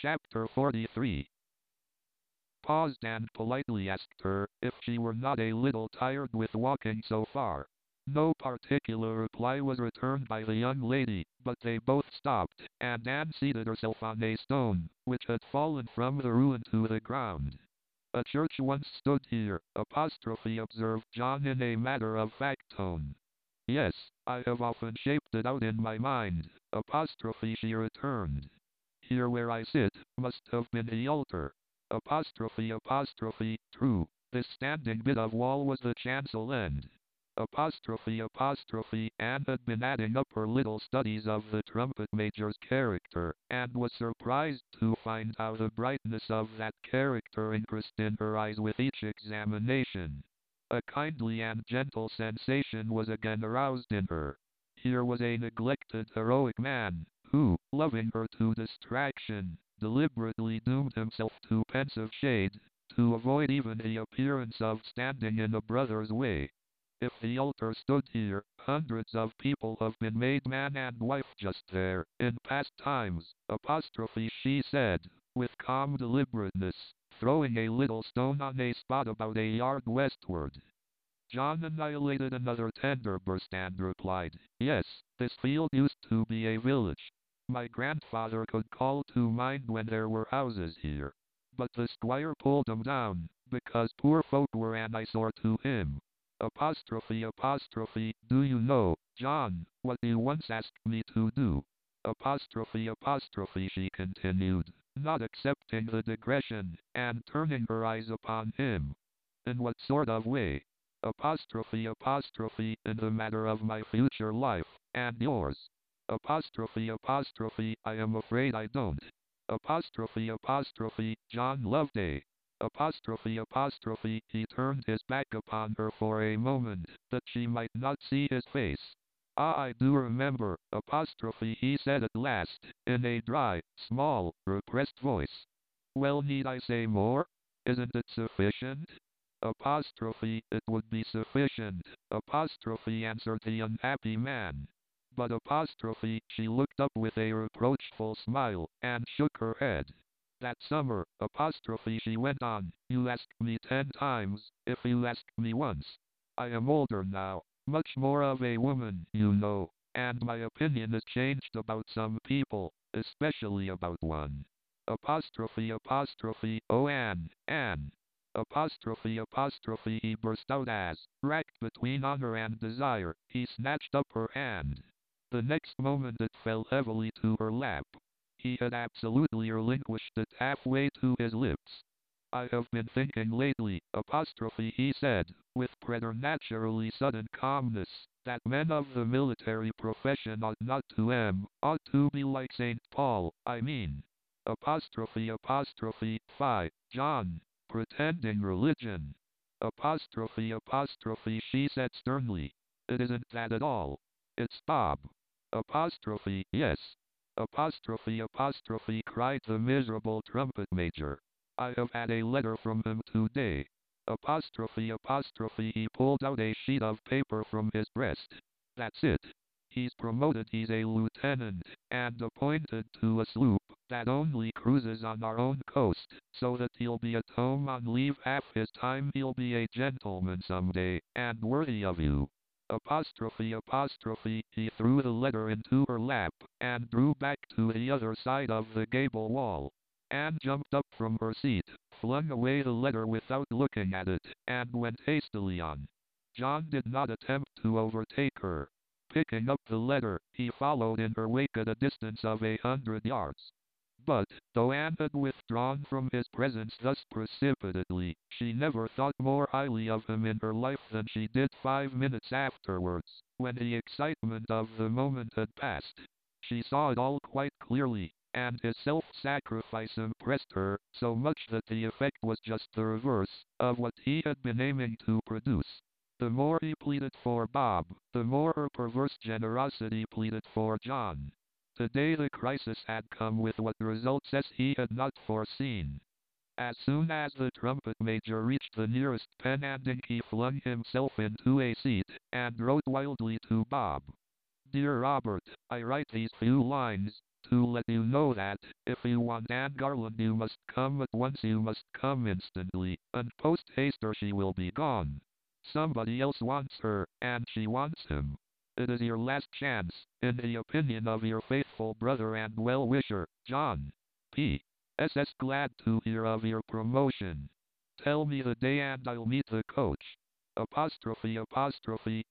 Chapter 43. Paused and politely asked her if she were not a little tired with walking so far. No particular reply was returned by the young lady, but they both stopped, and Anne seated herself on a stone, which had fallen from the ruin to the ground. A church once stood here, observed John in a matter-of-fact tone. Yes, I have often shaped it out in my mind, she returned. Here where I sit, must have been the altar. True, this standing bit of wall was the chancel end. Anne had been adding up her little studies of the trumpet major's character, and was surprised to find how the brightness of that character increased in her eyes with each examination. A kindly and gentle sensation was again aroused in her. Here was a neglected heroic man, who, loving her to distraction, deliberately doomed himself to pensive shade, to avoid even the appearance of standing in a brother's way. If the altar stood here, hundreds of people have been made man and wife just there, in past times, she said, with calm deliberateness, throwing a little stone on a spot about a yard westward. John annihilated another tender burst and replied, yes, this field used to be a village. My grandfather could call to mind when there were houses here. But the squire pulled them down, because poor folk were an eyesore to him. Do you know, John, what you once asked me to do? She continued, not accepting the digression, and turning her eyes upon him. In what sort of way? In the matter of my future life, and yours. I am afraid I don't. John Loveday. He turned his back upon her for a moment, that she might not see his face. Ah, I do remember, he said at last, in a dry, small, repressed voice. Well, need I say more? Isn't it sufficient? It would be sufficient, answered the unhappy man. But she looked up with a reproachful smile, and shook her head. That summer, she went on, you asked me 10 times, if you asked me once. I am older now, much more of a woman, you know, and my opinion is changed about some people, especially about one. Oh Anne. He burst out as, racked between honor and desire, he snatched up her hand. The next moment it fell heavily to her lap. He had absolutely relinquished it halfway to his lips. I have been thinking lately, he said, with preternaturally sudden calmness, that men of the military profession ought to be like St. Paul, I mean. Fie, John, pretending religion. She said sternly. It isn't that at all. It's Bob. Yes. Cried the miserable trumpet major. I have had a letter from him today. He pulled out a sheet of paper from his breast. That's it. He's promoted, he's a lieutenant, and appointed to a sloop that only cruises on our own coast, so that he'll be at home on leave half his time. He'll be a gentleman someday, and worthy of you. He threw the letter into her lap, and drew back to the other side of the gable wall. Anne jumped up from her seat, flung away the letter without looking at it, and went hastily on. John did not attempt to overtake her. Picking up the letter, he followed in her wake at a distance of 100 yards. But, though Anne had withdrawn from his presence thus precipitately, she never thought more highly of him in her life than she did 5 minutes afterwards, when the excitement of the moment had passed. She saw it all quite clearly, and his self-sacrifice impressed her so much that the effect was just the reverse of what he had been aiming to produce. The more he pleaded for Bob, the more her perverse generosity pleaded for John. Today the crisis had come with what results he had not foreseen. As soon as the trumpet major reached the nearest pen and ink, he flung himself into a seat, and wrote wildly to Bob. Dear Robert, I write these few lines, to let you know that, if you want Anne Garland you must come at once, you must come instantly, and post haste or she will be gone. Somebody else wants her, and she wants him. It is your last chance, in the opinion of your faithful brother and well-wisher, John. P.S.S. Glad to hear of your promotion. Tell me the day and I'll meet the coach. Apostrophe apostrophe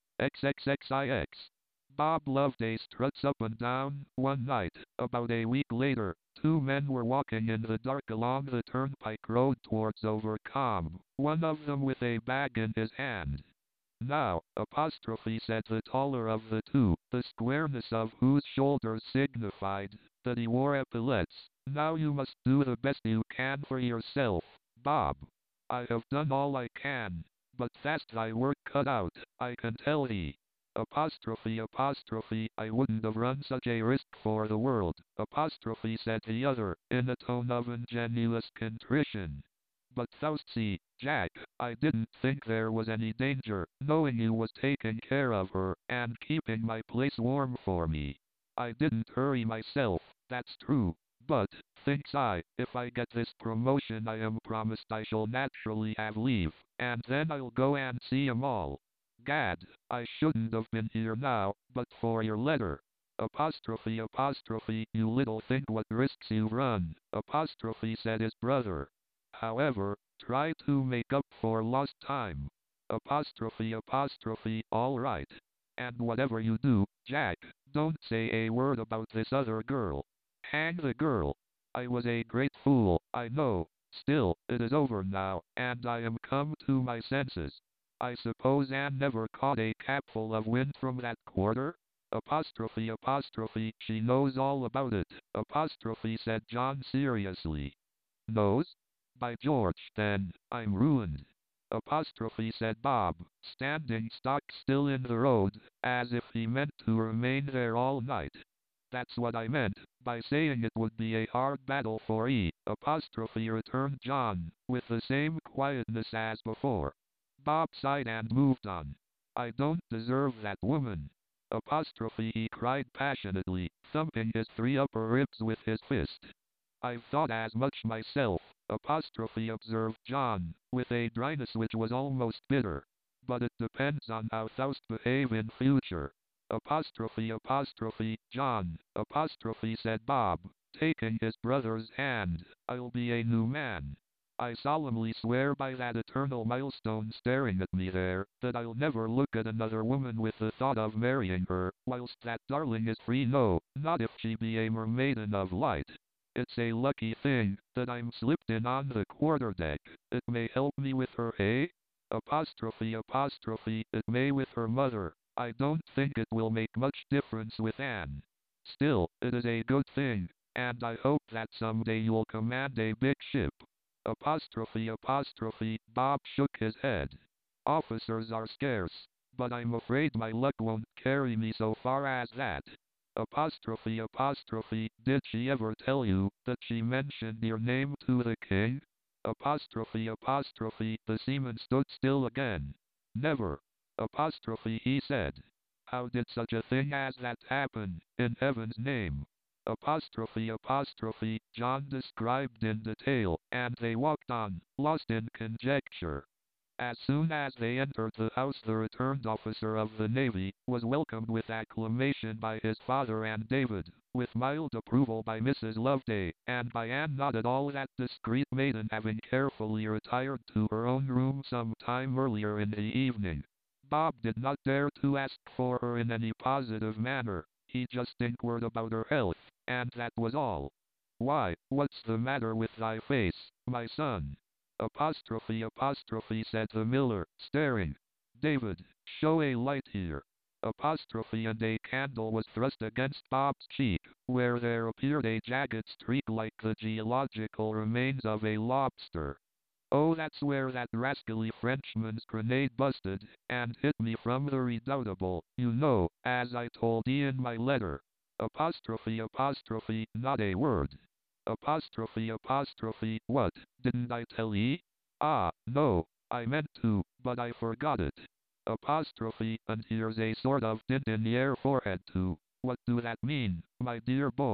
XXXIX. Bob Loveday struts up and down. One night, about a week later, two men were walking in the dark along the turnpike road towards Overcombe, one of them with a bag in his hand. Now, apostrophe said the taller of the two, the squareness of whose shoulders signified that he wore epaulets. Now you must do the best you can for yourself, Bob. I have done all I can, but fast thy work cut out, I can tell thee. Apostrophe apostrophe, I wouldn't have run such a risk for the world, apostrophe said the other, in a tone of ingenuous contrition. But thou'st see, Jack, I didn't think there was any danger, knowing you was taking care of her, and keeping my place warm for me. I didn't hurry myself, that's true, but, thinks I, if I get this promotion I am promised I shall naturally have leave, and then I'll go and see 'em all. Gad, I shouldn't have been here now, but for your letter. Apostrophe apostrophe, you little think what risks you've run, apostrophe said his brother. However, try to make up for lost time. Apostrophe apostrophe, all right. And whatever you do, Jack, don't say a word about this other girl. Hang the girl. I was a great fool, I know. Still, it is over now, and I am come to my senses. I suppose Anne never caught a capful of wind from that quarter? Apostrophe apostrophe, she knows all about it, apostrophe said John seriously. Knows? By George, then, I'm ruined. Apostrophe said Bob, standing stock still in the road, as if he meant to remain there all night. That's what I meant, by saying it would be a hard battle for E, apostrophe returned John, with the same quietness as before. Bob sighed and moved on. I don't deserve that woman. Apostrophe he cried passionately, thumping his three upper ribs with his fist. I've thought as much myself, apostrophe observed John, with a dryness which was almost bitter. But it depends on how thou'st behave in future. Apostrophe apostrophe, John, apostrophe said Bob, taking his brother's hand, I'll be a new man. I solemnly swear by that eternal milestone staring at me there, that I'll never look at another woman with the thought of marrying her, whilst that darling is free, no, not if she be a mermaiden of light. It's a lucky thing that I'm slipped in on the quarterdeck. It may help me with her, eh? Apostrophe apostrophe, it may with her mother. I don't think it will make much difference with Anne. Still, it is a good thing, and I hope that someday you'll command a big ship. Apostrophe apostrophe, Bob shook his head. Officers are scarce, but I'm afraid my luck won't carry me so far as that. Apostrophe apostrophe, did she ever tell you that she mentioned your name to the king? Apostrophe apostrophe, the seaman stood still again. Never. Apostrophe he said. How did such a thing as that happen, in heaven's name? Apostrophe apostrophe, John described in detail, and they walked on, lost in conjecture. As soon as they entered the house the returned officer of the Navy was welcomed with acclamation by his father and David, with mild approval by Mrs. Loveday, and by Anne, not at all that discreet maiden having carefully retired to her own room some time earlier in the evening. Bob did not dare to ask for her in any positive manner, he just inquired about her health, and that was all. Why, what's the matter with thy face, my son? Apostrophe apostrophe said the miller, staring. David, show a light here. Apostrophe, and a candle was thrust against Bob's cheek, where there appeared a jagged streak like the geological remains of a lobster. Oh, that's where that rascally Frenchman's grenade busted, and hit me from the Redoubtable, you know, as I told ye in my letter. Apostrophe apostrophe, not a word. Apostrophe apostrophe, what, didn't I tell ye? Ah, no, I meant to, but I forgot it. Apostrophe, and here's a sort of dint in your forehead too. What do that mean, my dear boy?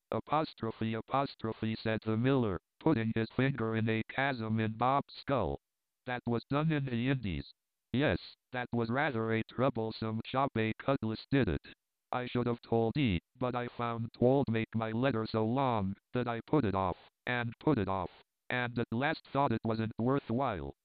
Apostrophe, said the miller, putting his finger in a chasm in Bob's skull. That was done in the Indies. Yes, that was rather a troublesome job. A cutlass did it. I should have told thee, but I found 'twould make my letter so long, that I put it off, and at last thought it wasn't worth while.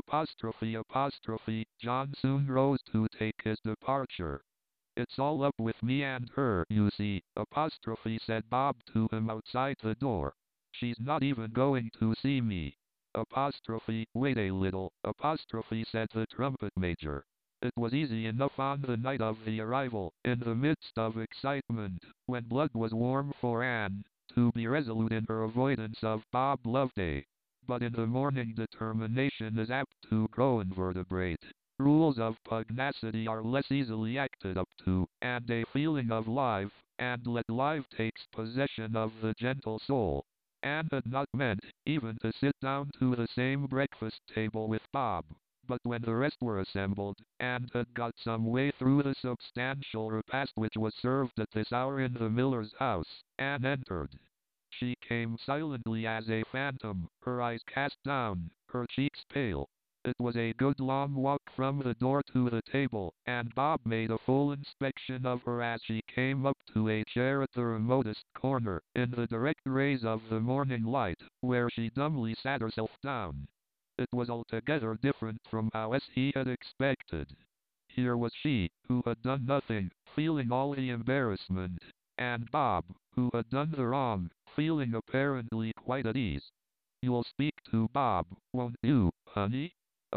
Apostrophe, John soon rose to take his departure. It's all up with me and her, you see, apostrophe, said Bob to him outside the door. She's not even going to see me. Apostrophe, wait a little, apostrophe, said the trumpet major. It was easy enough on the night of the arrival, in the midst of excitement, when blood was warm for Anne, to be resolute in her avoidance of Bob Loveday. But in the morning determination is apt to grow invertebrate. Rules of pugnacity are less easily acted up to, and a feeling of life, and let life takes possession of the gentle soul. Anne had not meant, even to sit down to the same breakfast table with Bob, but when the rest were assembled, and had got some way through the substantial repast which was served at this hour in the miller's house, Anne entered. She came silently as a phantom, her eyes cast down, her cheeks pale. It was a good long walk from the door to the table, and Bob made a full inspection of her as she came up to a chair at the remotest corner, in the direct rays of the morning light, where she dumbly sat herself down. It was altogether different from how as he had expected. Here was she, who had done nothing, feeling all the embarrassment, and Bob, who had done the wrong, feeling apparently quite at ease. You'll speak to Bob, won't you, honey?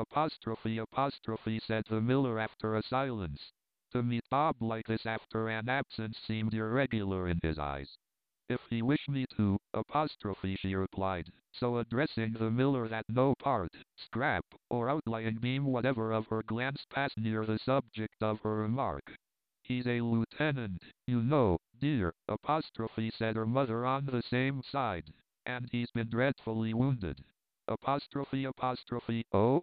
Apostrophe, said the miller after a silence. To meet Bob like this after an absence seemed irregular in his eyes. If he wished me to, apostrophe, she replied, so addressing the miller that no part, scrap, or outlying beam whatever of her glance passed near the subject of her remark. He's a lieutenant, you know, dear, apostrophe, said her mother on the same side, and he's been dreadfully wounded. Apostrophe, oh?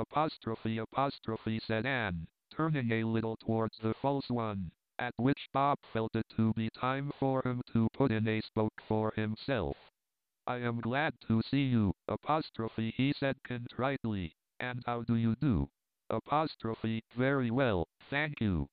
Apostrophe, said Anne, turning a little towards the false one, at which Bob felt it to be time for him to put in a spoke for himself. I am glad to see you, apostrophe, he said contritely, and how do you do? Apostrophe, very well, thank you.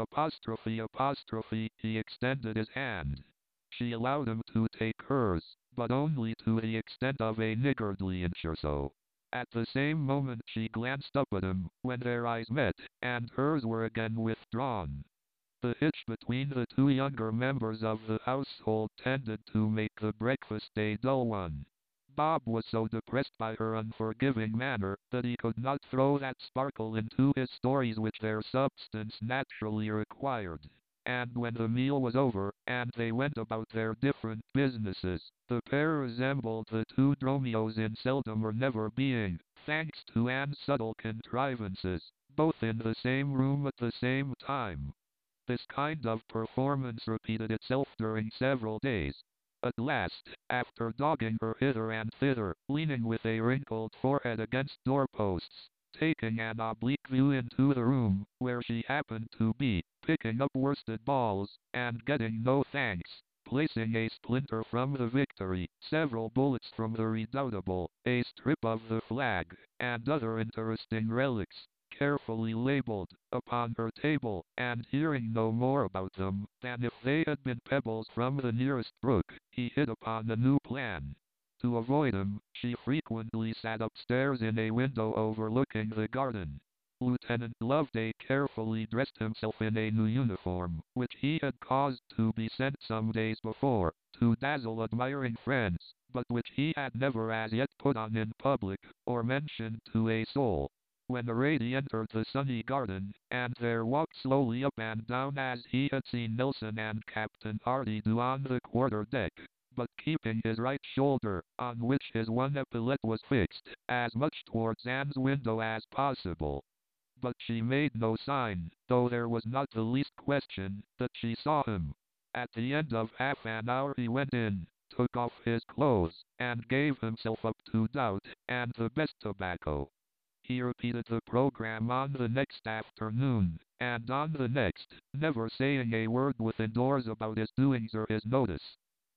Apostrophe, he extended his hand. She allowed him to take hers, but only to the extent of a niggardly inch or so. At the same moment she glanced up at him, when their eyes met, and hers were again withdrawn. The hitch between the two younger members of the household tended to make the breakfast a dull one. Bob was so depressed by her unforgiving manner that he could not throw that sparkle into his stories which their substance naturally required. And when the meal was over, and they went about their different businesses, the pair resembled the two Dromios in seldom or never being, thanks to Anne's subtle contrivances, both in the same room at the same time. This kind of performance repeated itself during several days. At last, after dogging her hither and thither, leaning with a wrinkled forehead against doorposts, taking an oblique view into the room, where she happened to be, picking up worsted balls, and getting no thanks, placing a splinter from the Victory, several bullets from the Redoubtable, a strip of the flag, and other interesting relics, carefully labeled, upon her table, and hearing no more about them than if they had been pebbles from the nearest brook, he hit upon a new plan. To avoid him, she frequently sat upstairs in a window overlooking the garden. Lieutenant Loveday carefully dressed himself in a new uniform, which he had caused to be sent some days before, to dazzle admiring friends, but which he had never as yet put on in public, or mentioned to a soul. When the lady entered the sunny garden, and there walked slowly up and down as he had seen Nelson and Captain Hardy do on the quarter deck, but keeping his right shoulder, on which his one epaulette was fixed, as much towards Anne's window as possible. But she made no sign, though there was not the least question that she saw him. At the end of half an hour he went in, took off his clothes, and gave himself up to doubt, and the best tobacco. He repeated the program on the next afternoon, and on the next, never saying a word within doors about his doings or his notice.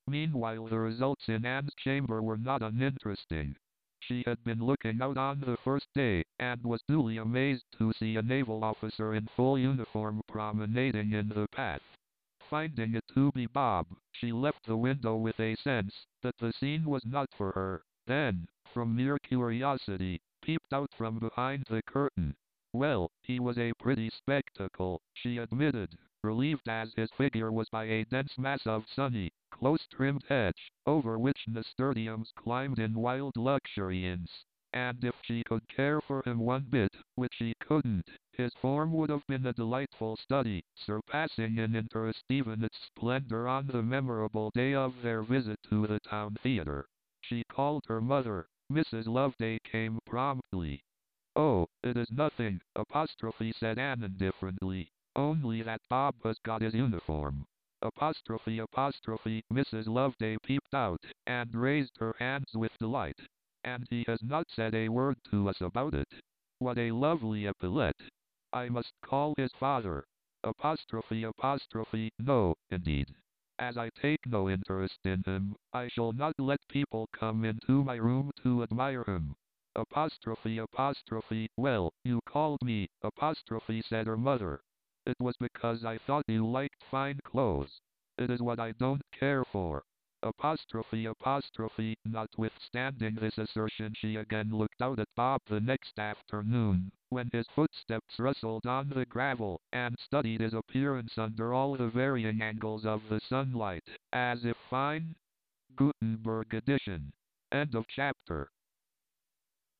Meanwhile, the results in Anne's chamber were not uninteresting. She had been looking out on the first day, and was duly amazed to see a naval officer in full uniform promenading in the path. Finding it to be Bob, she left the window with a sense that the scene was not for her. Then, from mere curiosity, peeped out from behind the curtain. Well, he was a pretty spectacle, she admitted, relieved as his figure was by a dense mass of sunny, close-trimmed hedge, over which nasturtiums climbed in wild luxuriance. And if she could care for him one bit, which she couldn't, his form would have been a delightful study, surpassing in interest even its splendor on the memorable day of their visit to the town theater. She called her mother. Mrs. Loveday came promptly. "Oh, it is nothing," said Anne indifferently. "Only that Bob has got his uniform." Mrs. Loveday peeped out, and raised her hands with delight. "And he has not said a word to us about it. What a lovely epaulette. I must call his father. No, indeed. As I take no interest in him, I shall not let people come into my room to admire him. Well, you called me, said her mother. It was because I thought you liked fine clothes. It is what I don't care for. Notwithstanding this assertion, she again looked out at Bob the next afternoon, when his footsteps rustled on the gravel, and studied his appearance under all the varying angles of the sunlight, as if fine. Gutenberg edition. End of chapter.